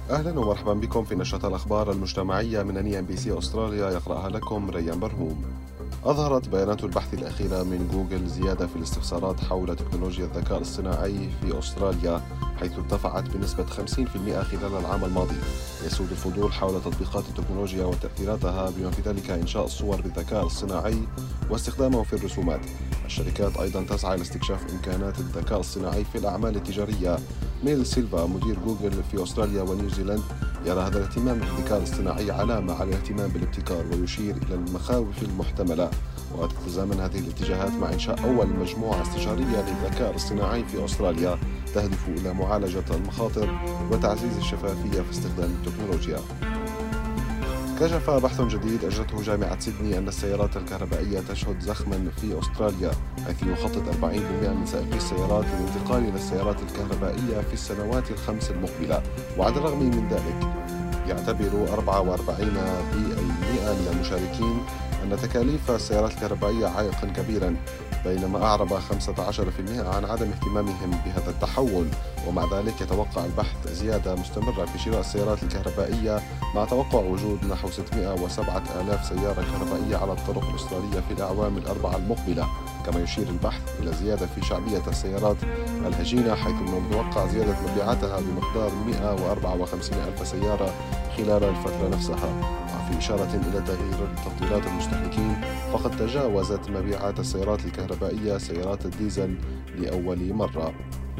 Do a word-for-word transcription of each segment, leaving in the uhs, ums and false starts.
أهلا ومرحبا بكم في نشرة الأخبار المجتمعية من أن بي سي أستراليا، يقرأها لكم ريان برهوم. أظهرت بيانات البحث الأخيرة من جوجل زيادة في الاستفسارات حول تكنولوجيا الذكاء الاصطناعي في أستراليا، حيث ارتفعت بنسبة خمسين بالمئة خلال العام الماضي. يسود الفضول حول تطبيقات التكنولوجيا وتأثيراتها، بما في ذلك إنشاء الصور بالذكاء الاصطناعي واستخدامه في الرسومات. الشركات أيضا تسعى إلى استكشاف إمكانات الذكاء الاصطناعي في الأعمال التجارية. نيل سيلفا، مدير جوجل في أستراليا ونيوزيلندا، يرى هذا الاهتمام بالذكاء الاصطناعي علامة على الاهتمام بالابتكار، ويشير إلى المخاوف المحتملة. وتتزامن هذه الاتجاهات مع إنشاء أول مجموعة استشارية للذكاء الاصطناعي في أستراليا، تهدف إلى معالجة المخاطر وتعزيز الشفافية في استخدام التكنولوجيا. كشف بحث جديد أجرته جامعة سيدني أن السيارات الكهربائية تشهد زخما في أستراليا، حيث يخطط أربعين بالمئة من سائقي السيارات للانتقال إلى السيارات الكهربائية في السنوات الخمس المقبلة. وعلى الرغم من ذلك، يعتبر أربعة وأربعين بالمئة من المشاركين أن تكاليف السيارات الكهربائية عائقا كبيرا، بينما أعرب خمسة عشر بالمئة عن عدم اهتمامهم بهذا التحول. ومع ذلك، يتوقع البحث زيادة مستمرة في شراء السيارات الكهربائية، مع توقع وجود نحو ستمئة وسبعة آلاف سيارة كهربائية على الطرق الأسترالية في الأعوام الأربعة المقبلة. كما يشير البحث إلى زيادة في شعبية السيارات الهجينة، حيث من المتوقع زيادة مبيعاتها بمقدار مئة وأربعة وخمسين ألف سيارة خلال الفترة نفسها. وفي إشارة إلى تغيير تفضيلات المستهلكين، فقد تجاوزت مبيعات السيارات الكهربائية سيارات الديزل لأول مرة.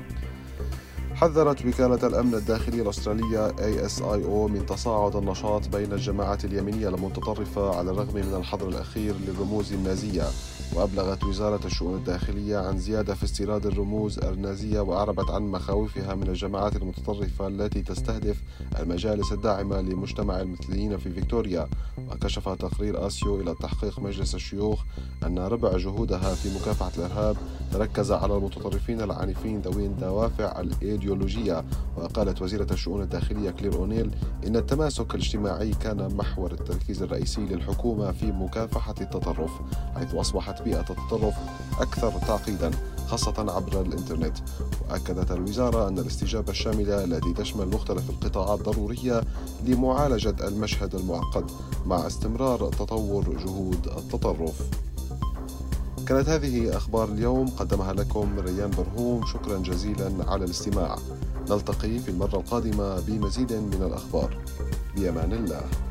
حذرت وكالة الأمن الداخلي الأسترالية إيه إس آي أو من تصاعد النشاط بين الجماعات اليمينية المتطرفة على الرغم من الحظر الأخير للرموز النازية. وأبلغت وزارة الشؤون الداخلية عن زيادة في استيراد الرموز النازية، وأعربت عن مخاوفها من الجماعات المتطرفة التي تستهدف المجالس الداعمة لمجتمع المثليين في فيكتوريا. وكشف تقرير آسيو إلى تحقيق مجلس الشيوخ أن ربع جهودها في مكافحة الإرهاب تركز على المتطرفين العنيفين ذوي الدوافع الإيديولوجية. وقالت وزيرة الشؤون الداخلية كلير أونيل إن التماسك الاجتماعي كان محور التركيز الرئيسي للحكومة في مكافحة التطرف، حيث أصبحت بيئة التطرف أكثر تعقيدا، خاصة عبر الإنترنت. وأكدت الوزارة أن الاستجابة الشاملة التي تشمل مختلف القطاعات ضرورية لمعالجة المشهد المعقد، مع استمرار تطور جهود التطرف. كانت هذه أخبار اليوم، قدمها لكم ريان برهوم. شكرا جزيلا على الاستماع. نلتقي في المرة القادمة بمزيد من الأخبار. بأمان الله.